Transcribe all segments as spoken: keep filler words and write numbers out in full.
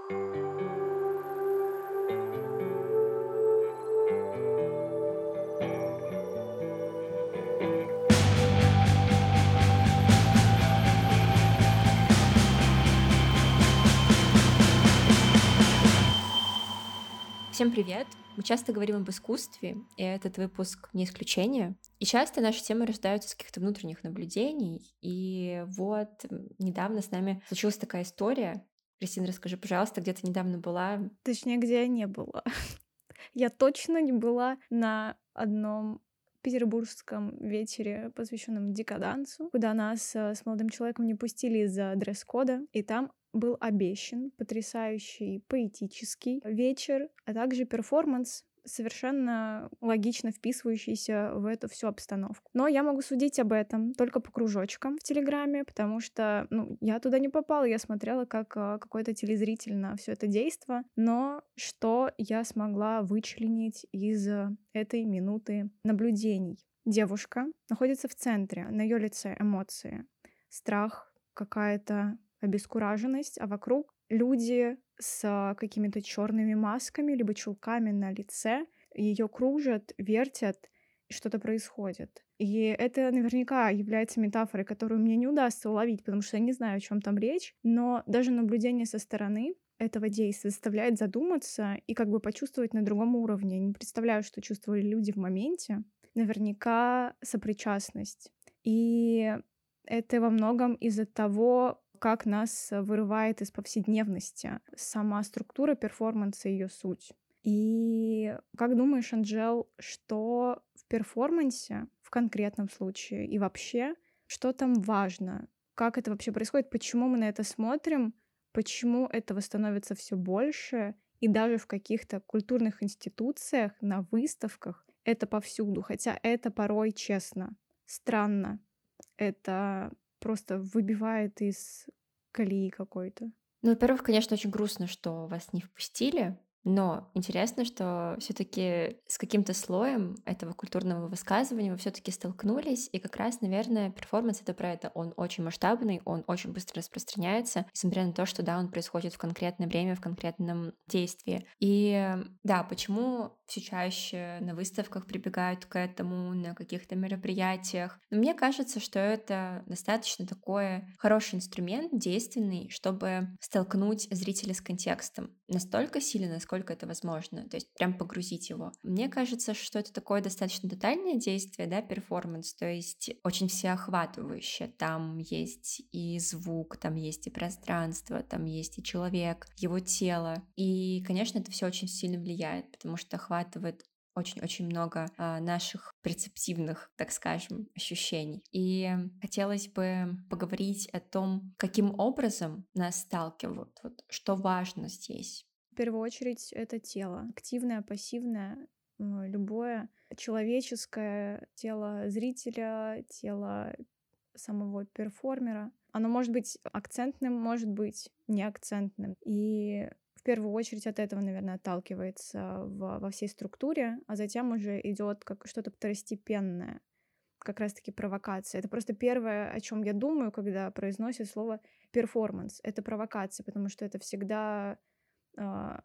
Всем привет! Мы часто говорим об искусстве, и этот выпуск не исключение. И часто наши темы рождаются из каких-то внутренних наблюдений. И вот м, недавно с нами случилась такая история. Кристина, расскажи, пожалуйста, где ты недавно была? Точнее, где я не была. Я точно не была на одном петербургском вечере, посвященном декадансу, куда нас э, с молодым человеком не пустили из-за дресс-кода. И там был обещан потрясающий поэтический вечер, а также перформанс, совершенно логично вписывающийся в эту всю обстановку. Но я могу судить об этом только по кружочкам в Телеграме, потому что, ну, я туда не попала, я смотрела как а, какой-то телезритель на все это действо. Но что я смогла вычленить из а, этой минуты наблюдений? Девушка находится в центре, на ее лице эмоции, страх, какая-то обескураженность, а вокруг люди с а, какими-то черными масками, либо чулками на лице. Ее кружат, вертят, и что-то происходит. И это наверняка является метафорой, которую мне не удастся уловить, потому что я не знаю, о чем там речь. Но даже наблюдение со стороны этого действия заставляет задуматься и как бы почувствовать на другом уровне. Я не представляю, что чувствовали люди в моменте. Наверняка сопричастность. И это во многом из-за того, как нас э, вырывает из повседневности сама структура перформанса и ее суть. И как думаешь, Анжел, что в перформансе в конкретном случае и вообще, что там важно? Как это вообще происходит? Почему мы на это смотрим? Почему этого становится все больше? И даже в каких-то культурных институциях, на выставках это повсюду. Хотя это порой, честно, странно. Это просто выбивает из колеи какой-то. Ну, во-первых, конечно, очень грустно, что вас не впустили, но интересно, что все-таки с каким-то слоем этого культурного высказывания вы все-таки столкнулись, и как раз, наверное, перформанс это про это. Он очень масштабный, он очень быстро распространяется, несмотря на то, что да, он происходит в конкретное время, в конкретном действии. И да, почему все чаще на выставках прибегают к этому, на каких-то мероприятиях? Но мне кажется, что это достаточно такой хороший инструмент, действенный, чтобы столкнуть зрителя с контекстом настолько сильно, насколько это возможно, то есть прям погрузить его. Мне кажется, что это такое достаточно тотальное действие, да, перформанс, то есть очень всеохватывающее. Там есть и звук, там есть и пространство, там есть и человек, его тело. И, конечно, это все очень сильно влияет, потому что охватывает очень-очень много а, наших прецептивных, так скажем, ощущений. И хотелось бы поговорить о том, каким образом нас сталкивают, вот, что важно здесь. В первую очередь это тело. Активное, пассивное, м, любое человеческое тело зрителя, тело самого перформера. Оно может быть акцентным, может быть неакцентным. И в первую очередь от этого, наверное, отталкивается во, во всей структуре, а затем уже идет как что-то второстепенное, как раз-таки провокация. Это просто первое, о чем я думаю, когда произносят слово перформанс. Это провокация, потому что это всегда а,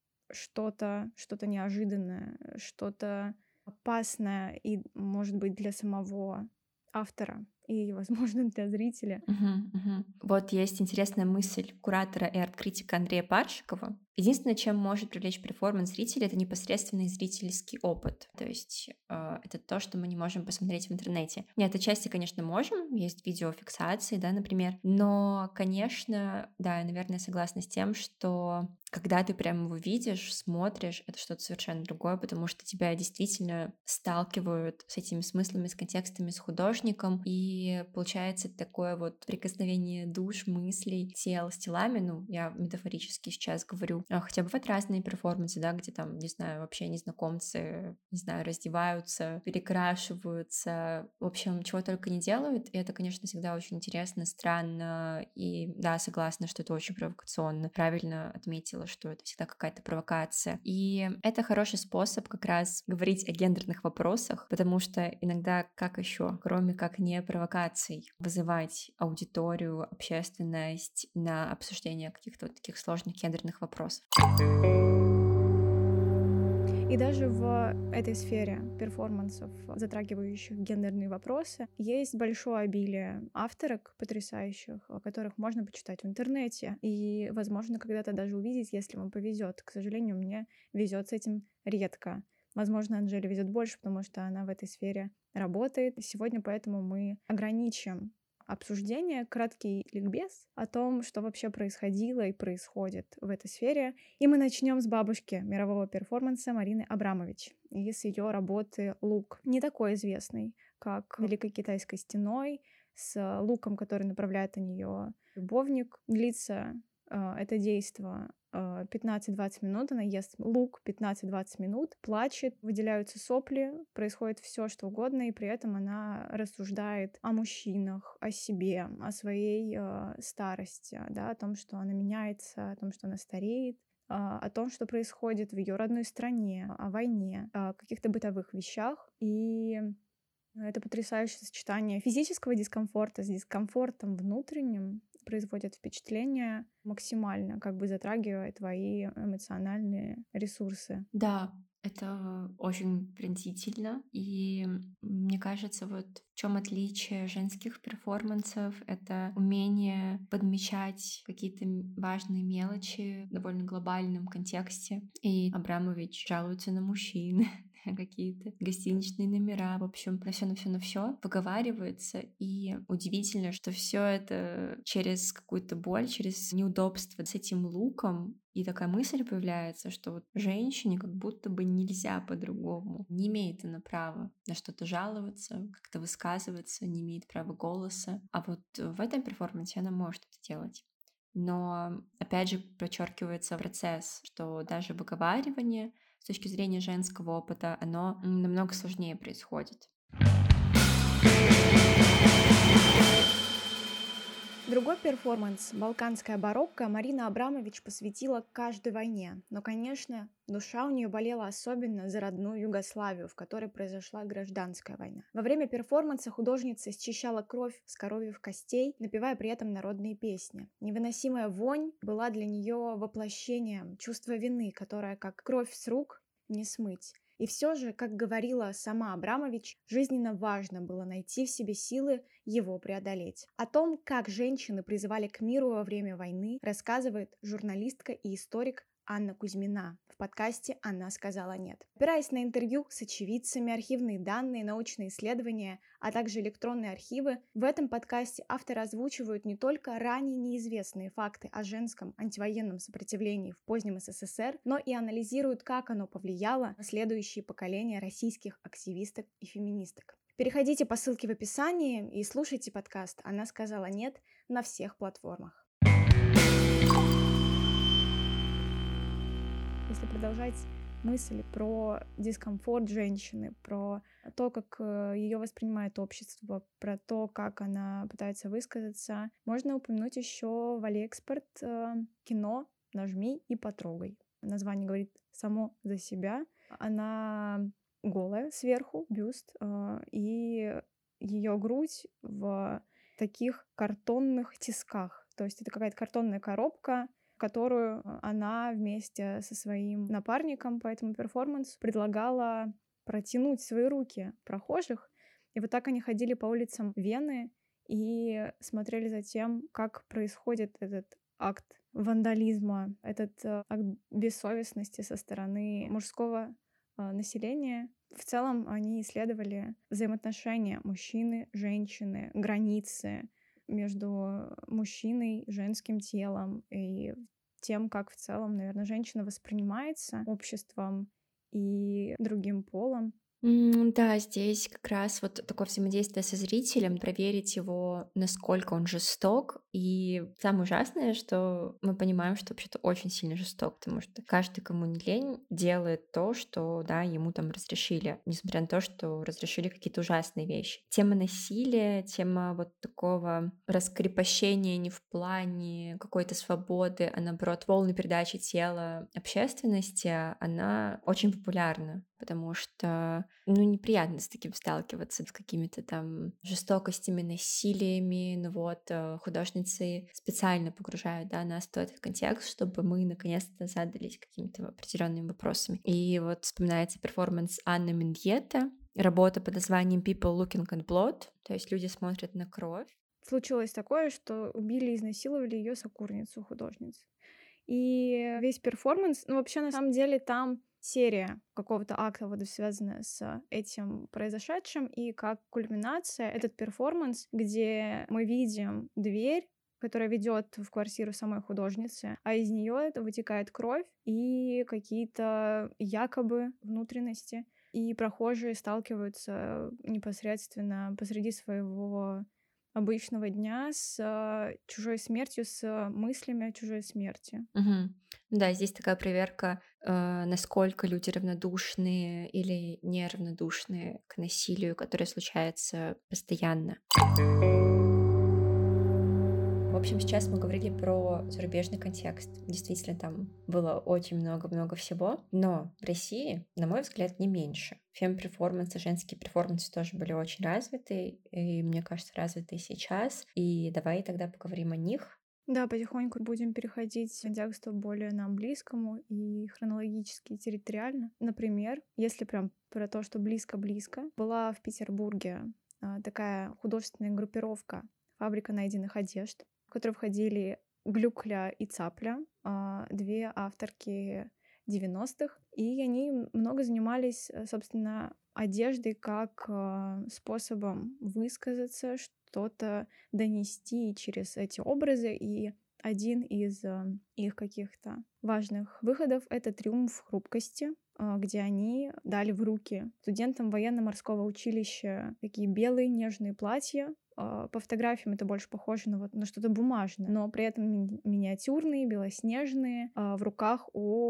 что-то, что-то неожиданное, что-то опасное и, может быть, для самого автора и, возможно, для зрителя. Мгм, мгм. Вот есть интересная мысль куратора и арт-критика Андрея Паршикова. Единственное, чем может привлечь перформанс зрителя, это непосредственный зрительский опыт. То есть э, это то, что мы не можем посмотреть в интернете. Нет, отчасти, конечно, можем. Есть видеофиксации, да, например. Но, конечно, да, я, наверное, согласна с тем, что когда ты прям его видишь, смотришь, это что-то совершенно другое, потому что тебя действительно сталкивают с этими смыслами, с контекстами, с художником, и получается такое вот прикосновение душ, мыслей, тел с телами, ну, я метафорически сейчас говорю. еще а, хотя бывают разные перформансы, да, где там, не знаю, вообще незнакомцы, не знаю, раздеваются, перекрашиваются, в общем, чего только не делают, и это, конечно, всегда очень интересно, странно, и да, согласна, что это очень провокационно. Правильно отметила, что это всегда какая-то провокация. И это хороший способ как раз говорить о гендерных вопросах, потому что иногда как еще, кроме как не провокаций, вызывать аудиторию, общественность на обсуждение каких-то вот таких сложных гендерных вопросов. И даже в этой сфере перформансов, затрагивающих гендерные вопросы, есть большое обилие авторок потрясающих, о которых можно почитать в интернете. И, возможно, когда-то даже увидеть, если вам повезет. К сожалению, мне везет с этим редко. Возможно, Анжеле везет больше, потому что она в этой сфере работает. Сегодня поэтому мы ограничим обсуждение, краткий ликбез о том, что вообще происходило и происходит в этой сфере. И мы начнем с бабушки мирового перформанса Марины Абрамович и с ее работы «Лук». Не такой известный, как «Великой китайской стеной», с луком, который направляет на нее любовник. Длится э, это действо пятнадцать-двадцать минут, она ест лук пятнадцать-двадцать минут, плачет, выделяются сопли, происходит все, что угодно, и при этом она рассуждает о мужчинах, о себе, о своей э, старости, да, о том, что она меняется, о том, что она стареет, э, о том, что происходит в ее родной стране, о войне, о каких-то бытовых вещах. И это потрясающее сочетание физического дискомфорта с дискомфортом внутренним, производит впечатление максимально, как бы затрагивая твои эмоциональные ресурсы. Да, это очень пронзительно, и мне кажется, вот в чем отличие женских перформансов, это умение подмечать какие-то важные мелочи в довольно глобальном контексте. И Абрамович жалуется на мужчин, какие-то гостиничные номера, в общем, на все, на все, на все выговаривается. И удивительно, что все это через какую-то боль, через неудобство с этим луком. И такая мысль появляется, что вот женщине как будто бы нельзя по-другому. Не имеет она права на что-то жаловаться, как-то высказываться, не имеет права голоса. А вот в этом перформансе она может это делать. Но, опять же, подчеркивается процесс, что даже выговаривание с точки зрения женского опыта, оно намного сложнее происходит. Другой перформанс «Балканская барокко» Марина Абрамович посвятила каждой войне. Но, конечно, душа у нее болела особенно за родную Югославию, в которой произошла гражданская война. Во время перформанса художница счищала кровь с коровьих костей, напевая при этом народные песни. Невыносимая вонь была для нее воплощением чувства вины, которое, как кровь с рук, не смыть. И все же, как говорила сама Абрамович, жизненно важно было найти в себе силы его преодолеть. О том, как женщины призывали к миру во время войны, рассказывает журналистка и историк Анна Кузьмина. В подкасте «Она сказала нет». Опираясь на интервью с очевидцами, архивные данные, научные исследования, а также электронные архивы, в этом подкасте авторы озвучивают не только ранее неизвестные факты о женском антивоенном сопротивлении в позднем СССР, но и анализируют, как оно повлияло на следующие поколения российских активисток и феминисток. Переходите по ссылке в описании и слушайте подкаст «Она сказала нет» на всех платформах. Если продолжать мысль про дискомфорт женщины, про то, как ее воспринимает общество, про то, как она пытается высказаться, можно упомянуть еще в Алиэкспорт кино «Нажми и потрогай». Название говорит само за себя. Она голая сверху, бюст, и ее грудь в таких картонных тисках. То есть это какая-то картонная коробка, которую она вместе со своим напарником по этому перформансу предлагала протянуть свои руки прохожих. И вот так они ходили по улицам Вены и смотрели за тем, как происходит этот акт вандализма, этот акт бессовестности со стороны мужского населения. В целом они исследовали взаимоотношения мужчины, женщины, границы между мужчиной, женским телом и тем, как в целом, наверное, женщина воспринимается обществом и другим полом. Mm, да, здесь как раз вот такое взаимодействие со зрителем, проверить его, насколько он жесток, И самое ужасное, что мы понимаем, что вообще-то очень сильно жесток, потому что каждый, кому не лень, делает то, что, да, ему там разрешили, несмотря на то, что разрешили какие-то ужасные вещи. Тема насилия, тема вот такого раскрепощения не в плане какой-то свободы, а наоборот полной передачи тела общественности, она очень популярна, потому что, ну, неприятно с таким сталкиваться, с какими-то там жестокостями, насилиями, ну вот, э, художницы специально погружают, да, нас в этот контекст, чтобы мы наконец-то задались какими-то определенными вопросами. И вот вспоминается перформанс Анны Меньетта, работа под названием People Looking at Blood, то есть люди смотрят на кровь. Случилось такое, что убили и изнасиловали ее сокурсницу, художницу. И весь перформанс, ну вообще на самом деле там серия какого-то акта, вот связанная с этим произошедшим, и как кульминация этот перформанс, где мы видим дверь, которая ведет в квартиру самой художницы, а из нее вытекает кровь и какие-то якобы внутренности. И прохожие сталкиваются непосредственно посреди своего обычного дня с э, чужой смертью, с э, мыслями о чужой смерти. Мгм. Да, здесь такая проверка, э, насколько люди равнодушны или неравнодушны к насилию, которое случается постоянно. В общем, сейчас мы говорили про зарубежный контекст. Действительно, там было очень много-много всего, но в России, на мой взгляд, не меньше. Фем-перформансы, женские перформансы тоже были очень развиты, и, мне кажется, развиты и сейчас. И давай тогда поговорим о них. Да, потихоньку будем переходить к контексту более нам близкому и хронологически, и территориально. Например, если прям про то, что близко-близко, была в Петербурге а, такая художественная группировка «Фабрика найденных одежд», в которую входили Глюкля и Цапля, а, две авторки девяностых, и они много занимались, э, собственно, одеждой как а, способом высказаться, что-то донести через эти образы. И один из э, их каких-то важных выходов — это «Триумф хрупкости», э, где они дали в руки студентам военно-морского училища такие белые нежные платья. Э, По фотографиям это больше похоже на, вот, на что-то бумажное, но при этом ми- миниатюрные, белоснежные, э, в руках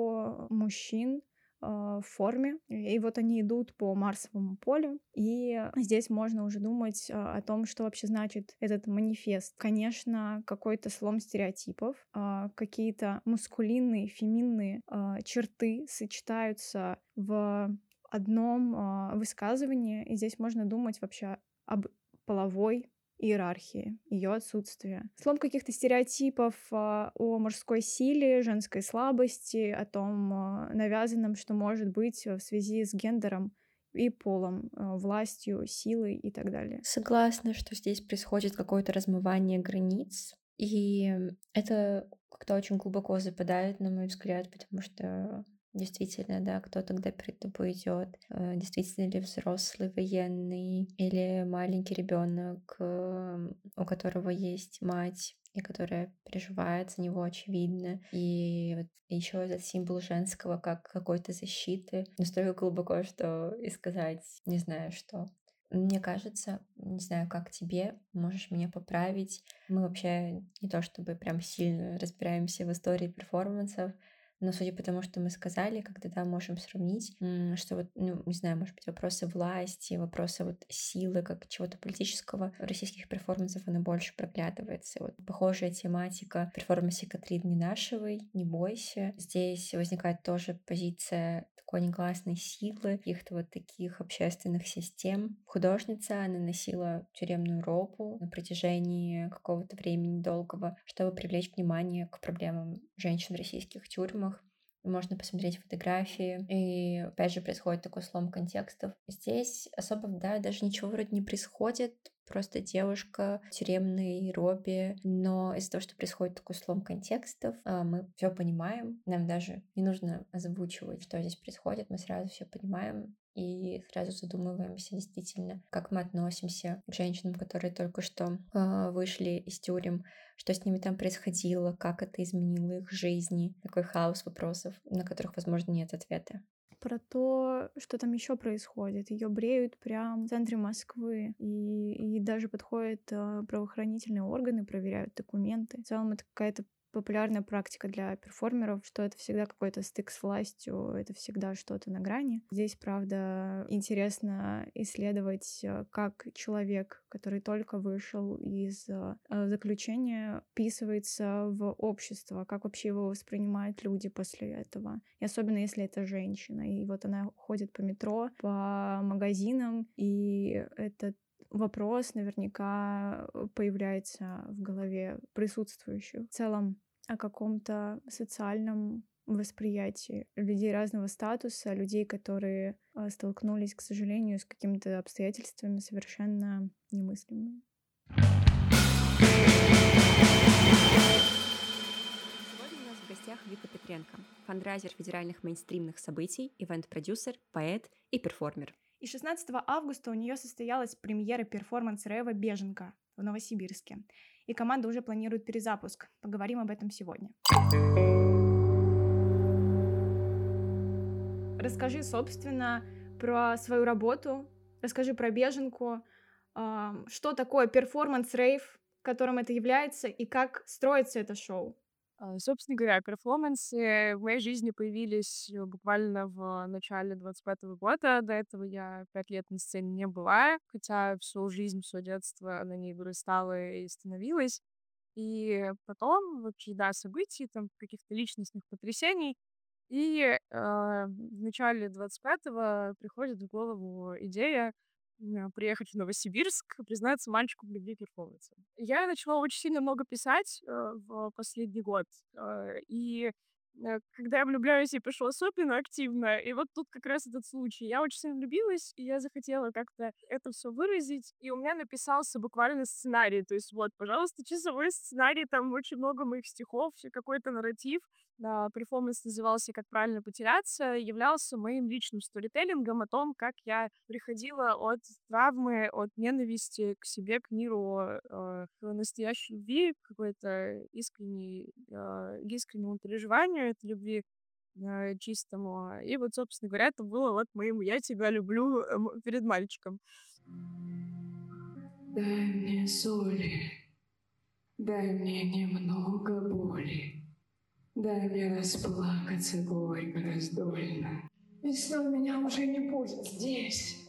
у мужчин э, в форме. И вот они идут по Марсовому полю. И здесь можно уже думать э, о том, что вообще значит этот манифест. Конечно, какой-то слом стереотипов, э, какие-то мускулинные, феминные э, черты сочетаются в одном э, высказывании. И здесь можно думать вообще об половой иерархии, ее отсутствие. Слом каких-то стереотипов а, о мужской силе, женской слабости, о том а, навязанном, что может быть в связи с гендером и полом, а, властью, силой и так далее. Согласна, что здесь происходит какое-то размывание границ, и это как-то очень глубоко западает, на мой взгляд, потому что действительно, да, кто тогда перед тобой идет, э, действительно ли взрослый военный или маленький ребенок, э, у которого есть мать и которая переживает за него, очевидно. И вот еще этот символ женского как какой-то защиты настолько глубоко, что и сказать не знаю что. Мне кажется, не знаю, как тебе, можешь меня поправить. Мы вообще не то чтобы прям сильно разбираемся в истории перформансов, но судя по тому, что мы сказали, когда да, можем сравнить, м, что вот, ну, не знаю, может быть, вопросы власти, вопросы вот силы, как чего-то политического в российских перформансах, она больше проглядывается. Вот похожая тематика в перформансе Катрины Ненашевой «Не бойся». Здесь возникает тоже позиция такой негласной силы, каких-то вот таких общественных систем. Художница, она носила тюремную робу на протяжении какого-то времени долгого, чтобы привлечь внимание к проблемам женщин в российских тюрьмах. Можно посмотреть фотографии, и опять же происходит такой слом контекстов. Здесь особо, да, даже ничего вроде не происходит, просто девушка в тюремной робе, но из-за того, что происходит такой слом контекстов, а, мы все понимаем, нам даже не нужно озвучивать, что здесь происходит, мы сразу все понимаем и сразу задумываемся действительно, как мы относимся к женщинам, которые только что э, вышли из тюрем, что с ними там происходило, как это изменило их жизни, такой хаос вопросов, на которых, возможно, нет ответа. про то, что там еще происходит. Ее бреют прям в центре Москвы, и, и даже подходят э, правоохранительные органы, проверяют документы. В целом это какая-то популярная практика для перформеров, что это всегда какой-то стык с властью, это всегда что-то на грани. Здесь, правда, интересно исследовать, э, как человек, который только вышел из э, э, заключения, вписывается в общество, как вообще его воспринимают люди после этого. И особенно если это женщина. И вот она ходит по метро, по магазинам, и это вопрос наверняка э, появляется в голове присутствующих. В целом о каком-то социальном восприятии людей разного статуса, людей, которые э, столкнулись, к сожалению, с какими-то обстоятельствами совершенно немыслимыми. Сегодня у нас в гостях Вика Петренко, фандрайзер федеральных мейнстримных событий, ивент-продюсер, поэт и перформер. И шестнадцатого августа у нее состоялась премьера перформанс-рэва «Беженка» в Новосибирске. И команда уже планирует перезапуск. Поговорим об этом сегодня. Расскажи, собственно, про свою работу, расскажи про «Беженку», а, что такое перформанс-рейв, которым это является, и как строится это шоу. А, Собственно говоря, перформансы в моей жизни появились э, буквально в начале двадцать пятого года. До этого я пять лет на сцене не была, хотя всю жизнь, все детство на ней вырастала и становилась. И потом, вот череда событий, там, каких-то личностных потрясений, и э, в начале двадцать пятого приходит в голову идея м, приехать в Новосибирск, признаться мальчику в любви перформанса. Я начала очень сильно много писать э, в последний год. э, и э, когда я влюбляюсь, я пишу особенно активно. И вот тут как раз этот случай. Я очень сильно влюбилась, и я захотела как-то это все выразить. И у меня написался буквально сценарий. То есть вот, пожалуйста, часовой сценарий, там очень много моих стихов, какой-то нарратив. Да, перформанс назывался «Как правильно потеряться», являлся моим личным сторителлингом о том, как я приходила от травмы, от ненависти к себе, к миру, э, к настоящей любви, к какой-то искренней, э, искреннему переживанию этой любви э, чистому. И вот, собственно говоря, это было вот моим «я тебя люблю» э, м- перед мальчиком. Дай мне соли, дай мне немного боли, дай мне расплакаться горько, раздольно. Весной меня уже не будет здесь.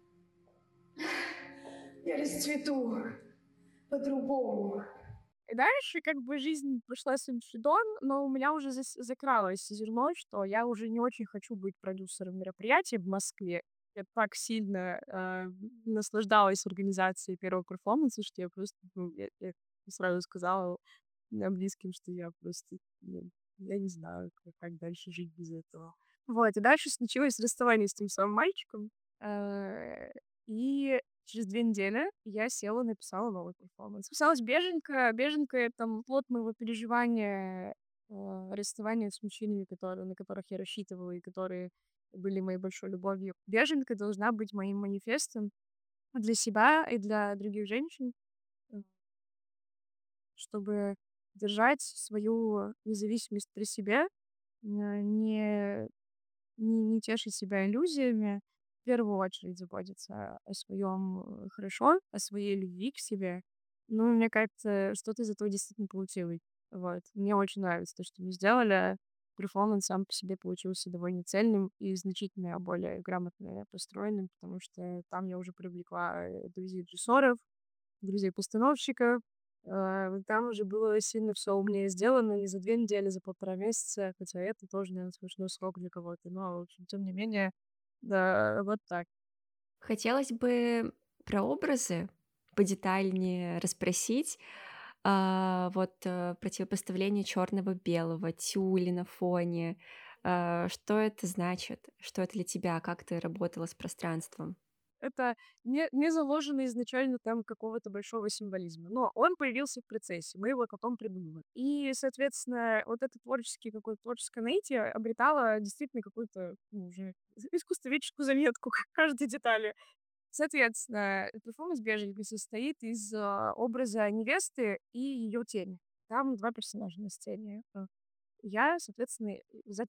Я расцвету по-другому. И дальше как бы жизнь пошла своим чередом, но у меня уже зас- закралось зерно, что я уже не очень хочу быть продюсером мероприятий в Москве. Я так сильно э, наслаждалась организацией первого перформанса, что я просто, ну, я, я сразу сказала моим близким, что я просто, ну, я не знаю, как, как дальше жить без этого. Вот, и дальше случилось расставание с тем самым мальчиком. э, И через две недели я села, написала новый перформанс. Писалась «Беженка». «Беженка» — это м- плод моего переживания э, расставания с мужчинами, которые, на которых я рассчитывала и которые были моей большой любовью. «Беженка» должна быть моим манифестом для себя и для других женщин, э, чтобы держать свою независимость при себе, э, не не, не тешить себя иллюзиями, в первую очередь заботиться о своем хорошо, о своей любви к себе. Ну, мне кажется, что-то из этого действительно получилось. Вот. Мне очень нравится то, что мы сделали. Перформанс сам по себе получился довольно цельным и значительно более грамотно построенным, потому что там я уже привлекла э, друзей-режиссеров, друзей-постановщиков. Э, Там уже было сильно все умнее сделано, не за две недели, за полтора месяца, хотя это тоже, наверное, смешной срок для кого-то. Но, в общем, тем не менее, да, вот так. Хотелось бы про образы подетальнее расспросить. А, вот э, противопоставление черного-белого, тюли на фоне. А, что это значит? Что это для тебя? Как ты работала с пространством? Это не, не заложено изначально там какого-то большого символизма, но он появился в процессе, мы его потом придумывали. И, соответственно, вот это творческий какое-то творческое наитие обретало действительно какую-то ну, уже искусствоведческую заметку каждой детали. Соответственно, перформанс «Беженка» состоит из а, образа невесты и ее тени. Там два персонажа на сцене. А, Я, соответственно, за тень.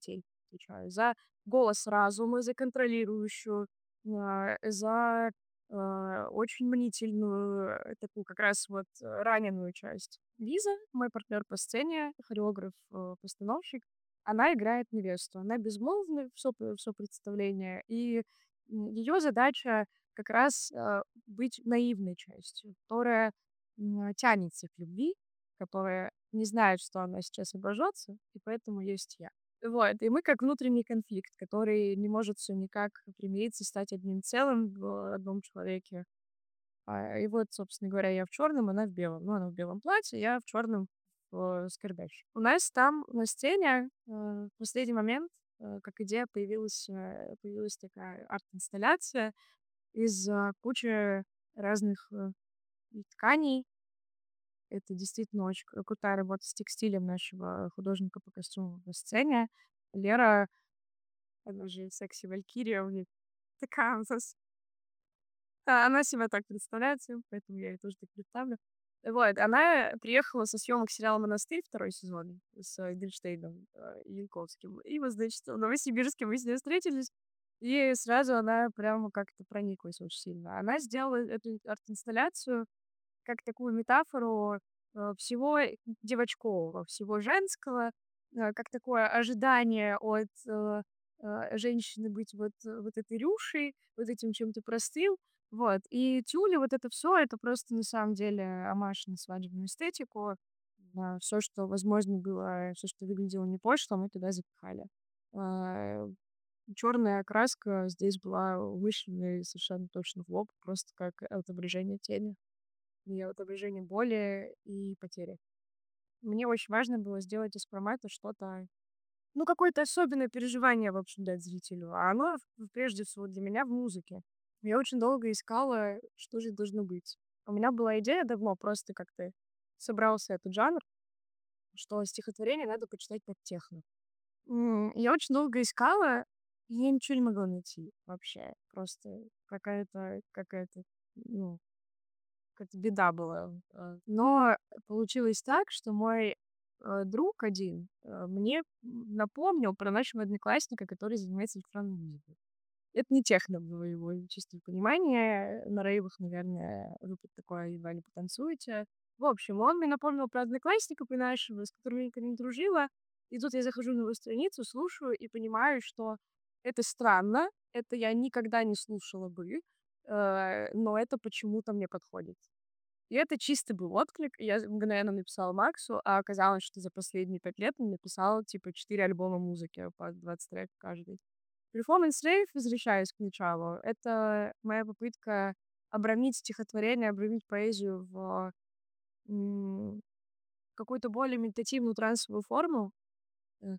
отвечаю. За голос разума, за контролирующую, а, за а, очень мнительную, э, такую как раз вот э, раненую часть. Лиза, мой партнер по сцене, хореограф, э, постановщик, она играет невесту. Она безмолвна все, все представление, и ее задача как раз а, быть наивной частью, которая м, тянется к любви, которая не знает, что она сейчас обожжется, и поэтому есть я. Вот, и мы как внутренний конфликт, который не может все никак примириться, стать одним целым в одном человеке. А, и вот, собственно говоря, я в черном, она в белом. Ну, она в белом платье, я в черном скорбящем. У нас там на сцене э, в последний момент, э, как идея, появилась, э, появилась такая арт-инсталляция из э, кучи разных э, тканей. Это действительно очень кру- крутая работа с текстилем нашего художника по костюму на сцене. Лера, она же секси-валькирия у них. Такая у нас. А, она себя так представляет всем, поэтому я ее тоже так представлю. Вот, она приехала со съемок сериала «Монастырь» второй сезон с э, Гринштейном э, и Янковским. И вот, значит, в Новосибирске мы с ней встретились, и сразу она прямо как-то прониклась очень сильно. Она сделала эту арт-инсталляцию как такую метафору э, всего девочкового, всего женского, э, как такое ожидание от э, э, женщины быть вот, э, вот этой рюшей, вот этим чем-то простым. Вот. И тюли, вот это все, это просто на самом деле омаж на свадебную эстетику. Все, что возможно было, все, что выглядело не пошло, мы туда запихали. Черная окраска здесь была вышена совершенно точно в лоб, просто как отображение тени и отображение боли и потери. Мне очень важно было сделать из формата что-то, ну, какое-то особенное переживание, в общем, дать зрителю. А оно, в- прежде всего, для меня в музыке. Я очень долго искала, что же должно быть. У меня была идея давно, просто как-то собрался этот жанр, что стихотворение надо почитать под техно. М, Я очень долго искала, и я ничего не могла найти вообще. Просто какая-то, какая-то, ну, какая-то беда была. А, Но получилось так, что мой э, друг один э, мне напомнил про нашего одноклассника, который занимается электронной музыкой. Это не техно было его чистое понимание. На рейвах, наверное, вы под такое едва не потанцуете. В общем, он мне напомнил про одноклассника про нашего, с которым я никогда не дружила. И тут я захожу на его страницу, слушаю и понимаю, что это странно, это я никогда не слушала бы, э, но это почему-то мне подходит. И это чистый был отклик. И я мгновенно написала Максу, а оказалось, что за последние пять лет он написал, типа, четыре альбома музыки по двадцать треков каждый. Performance Rave, возвращаясь к началу, это моя попытка обрамить стихотворение, обрамить поэзию в м, какую-то более медитативную трансовую форму э,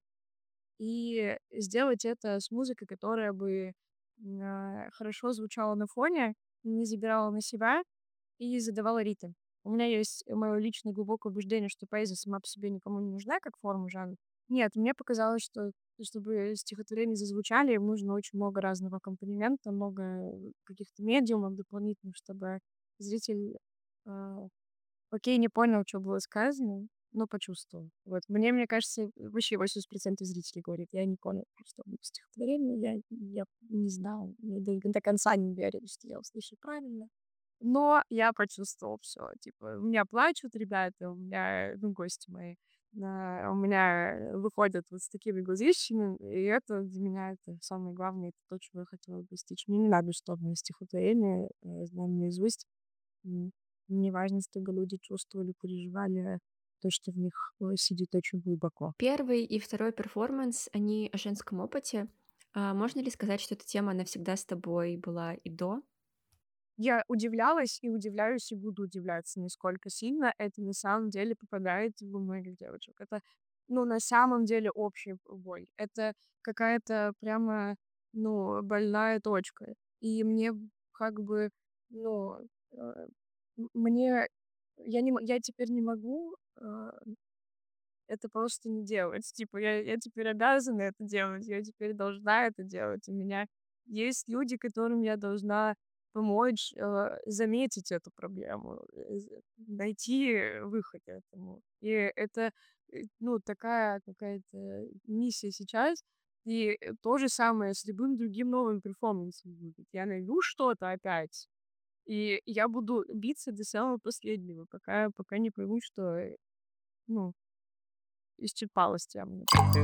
и сделать это с музыкой, которая бы м, а, хорошо звучала на фоне, не забирала на себя и задавала ритм. У меня есть мое личное глубокое убеждение, что поэзия сама по себе никому не нужна как форма жанра. Нет, мне показалось, что чтобы стихотворения зазвучали, им нужно очень много разного аккомпанемента, много каких-то медиумов дополнительных, чтобы зритель, а, окей, не понял, что было сказано, но почувствовал. Вот. Мне, мне кажется, вообще восемьдесят процентов зрителей говорит, я не понял, что было стихотворение, я, я не знал, я до, до конца не верил, что я услышал правильно. Но я почувствовала все. Типа, у меня плачут ребята, у меня, ну, гости мои, а, у меня выходят вот с такими глазищами, и это для меня это самое главное, это то, чего я хотела достичь. Мне не надо, чтобы стихотворение э, знали наизусть. М, Мне важно, чтобы люди чувствовали, переживали то, что в них э, сидит очень глубоко. Первый и второй перформанс, они о женском опыте. А можно ли сказать, что эта тема навсегда с тобой была и до? Я удивлялась и удивляюсь, и буду удивляться, насколько сильно это на самом деле попадает в многих девочек. Это, ну, на самом деле общая боль. Это какая-то прямо, ну, больная точка. И мне как бы, ну, э, м- мне, я, не, м- я теперь не могу э, это просто не делать. Типа, я, я теперь обязана это делать, я теперь должна это делать. У меня есть люди, которым я должна помочь э, заметить эту проблему, э, з- найти выход этому. И это, э, ну, такая какая-то миссия сейчас. И э, то же самое с любым другим новым перформансом будет. Я найду что-то опять, и я буду биться до самого последнего, пока, пока не пойму, что, э, ну, исчерпалась тема.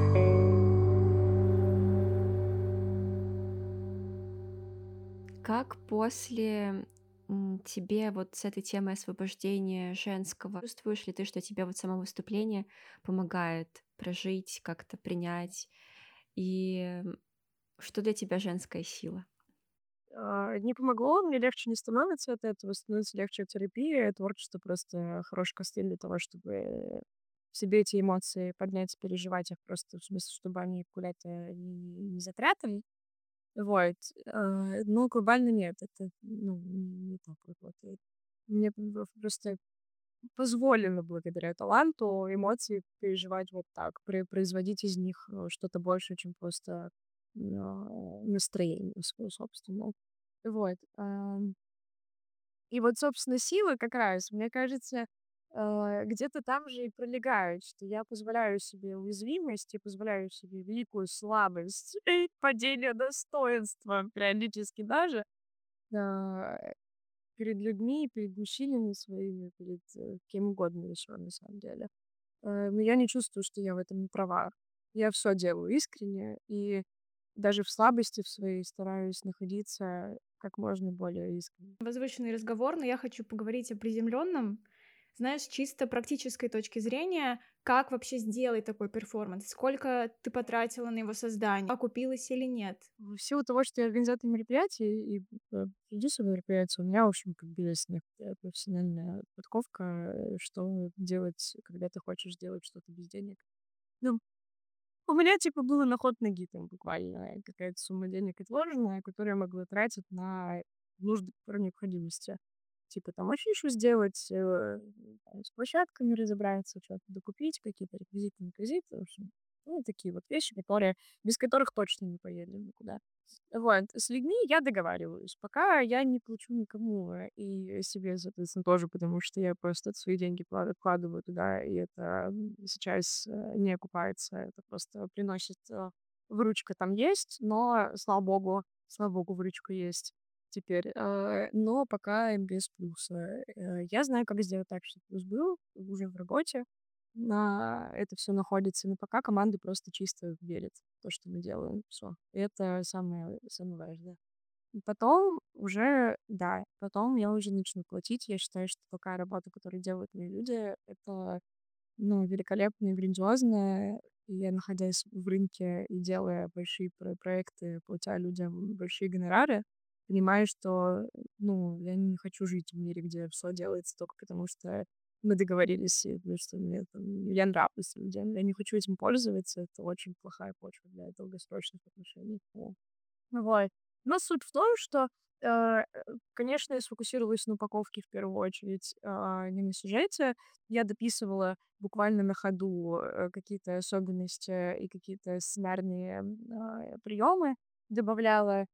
Как после м, тебе вот с этой темой освобождения женского, чувствуешь ли ты, что тебе вот само выступление помогает прожить, как-то принять? И м, что для тебя женская сила? А, Не помогло, мне легче не становится от этого, становится легче от терапии. Творчество просто хороший костыль для того, чтобы э, в себе эти эмоции поднять, переживать их просто, в смысле, чтобы они куда-то не, не запрятали. Вот. А, Но глобально нет, это ну, не так работает. Мне п- просто позволено благодаря таланту эмоции переживать вот так, пре- производить из них э, что-то большее, чем просто а, настроение свое собственное. Вот. ам, И вот, собственно, силы как раз, мне кажется, э, где-то там же и пролегают, что я позволяю себе уязвимость и позволяю себе великую слабость и падение достоинства периодически даже а, перед людьми, перед мужчинами своими, перед э, кем угодно еще на самом деле. Э, Но я не чувствую, что я в этом не права. Я все делаю искренне, и даже в слабости в своей стараюсь находиться как можно более искренне. Возвышенный разговор, но я хочу поговорить о приземленном. Знаешь, с чисто практической точки зрения, как вообще сделать такой перформанс? Сколько ты потратила на его создание? Окупилось или нет? В силу того, что я организатор мероприятий и э, продюсер мероприятий, у меня, в общем, как бы есть некоторая профессиональная подковка, э, что делать, когда ты хочешь сделать что-то без денег. Ну, у меня, типа, было на ход ноги там буквально какая-то сумма денег отложенная, которую я могла тратить на нужды первой необходимости. Типа, там очень еще сделать, э, там, с площадками разобраться, что-то докупить, какие-то реквизиты, реквизиты, в общем. Ну, такие вот вещи, которые, без которых точно не поедем никуда. Вот. С людьми я договариваюсь. Пока я не плачу никому э, и себе, соответственно, тоже, потому что я просто свои деньги вкла- вкладываю туда, и это м, сейчас э, не окупается. Это просто приносит... э, Выручка там есть, но, слава богу, слава богу, выручка есть теперь. Э, Но пока без плюса. Э, Я знаю, как сделать так, чтобы плюс был уже в работе. На это все находится, но пока команда просто чисто верит в то, что мы делаем. Все. Это самое самое важное. И потом уже, да, потом я уже начну платить. Я считаю, что такая работа, которую делают мои люди, это, ну, великолепно и грандиозно. И я, находясь в рынке и делая большие про проекты, платя людям большие гонорары, понимаю, что, ну, я не хочу жить в мире, где все делается только потому, что мы договорились, и потому что мне там я нравлюсь людям. Я не хочу этим пользоваться. Это очень плохая почва для долгосрочных отношений. Вот. Вот. Но суть в том, что, э, э, конечно, я сфокусировалась на упаковке в первую очередь, а не на сюжете. Я дописывала буквально на ходу э, какие-то особенности и какие-то сценарные а, приемы, добавляла.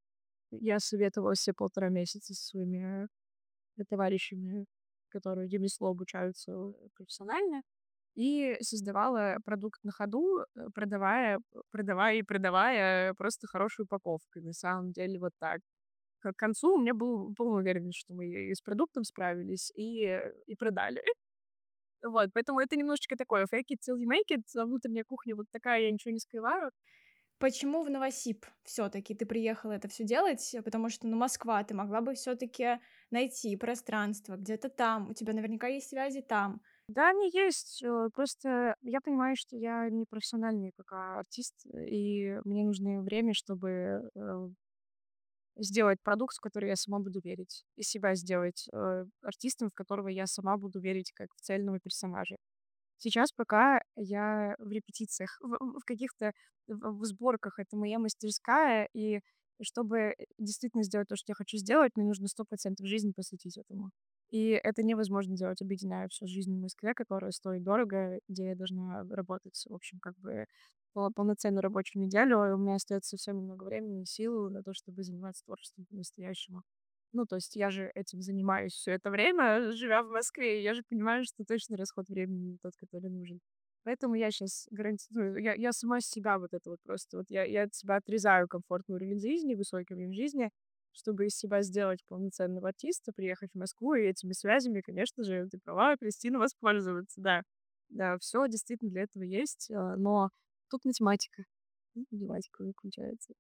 Я советовалась все полтора месяца со своими э, товарищами, которые ремеслу обучаются э, профессионально, и создавала продукт на ходу, э, продавая, продавая и продавая просто хорошей упаковкой. На самом деле вот так. К концу у меня был полная уверенность, что мы и с продуктом справились, и, э, и продали. Вот, поэтому это немножечко такое fake it till you make it, а внутренняя кухня вот такая, я ничего не скрываю. Почему в Новосиб все-таки ты приехала это все делать? Потому что, ну, Москва, ты могла бы все-таки найти пространство где-то там. У тебя наверняка есть связи там. Да, они есть, э, просто я понимаю, что я не профессиональный пока артист, и мне нужно время, чтобы э, сделать продукт, в который я сама буду верить, и себя сделать э, артистом, в которого я сама буду верить как в цельного персонажа. Сейчас пока я в репетициях, в, в каких-то в, в сборках, это моя мастерская, и чтобы действительно сделать то, что я хочу сделать, мне нужно сто процентов жизни посвятить этому. И это невозможно делать, объединяя всю жизнь в Москве, которая стоит дорого, где я должна работать, в общем, как бы пол- полноценную рабочую неделю, и у меня остается совсем немного времени и сил на то, чтобы заниматься творчеством по-настоящему. Ну, то есть я же этим занимаюсь все это время, живя в Москве, и я же понимаю, что точно расход времени не тот, который нужен. Поэтому я сейчас гарантирую, я, я сама себя вот это вот просто, вот я, я от себя отрезаю комфортный уровень жизни, высокий уровень жизни, чтобы из себя сделать полноценного артиста, приехать в Москву и этими связями, конечно же, ты права, Кристина, воспользоваться, да. Да, все действительно для этого есть, а, но тут математика. Тут математика выключается.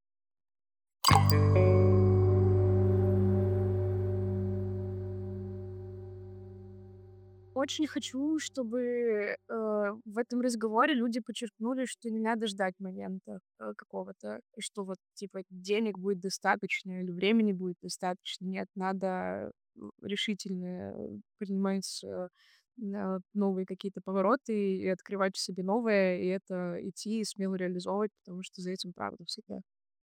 Очень хочу, чтобы э, в этом разговоре люди подчеркнули, что не надо ждать момента э, какого-то, и что вот типа денег будет достаточно или времени будет достаточно. Нет, надо э, решительно э, принимать э, на новые какие-то повороты и открывать в себе новое, и это идти и смело реализовывать, потому что за этим правда всегда.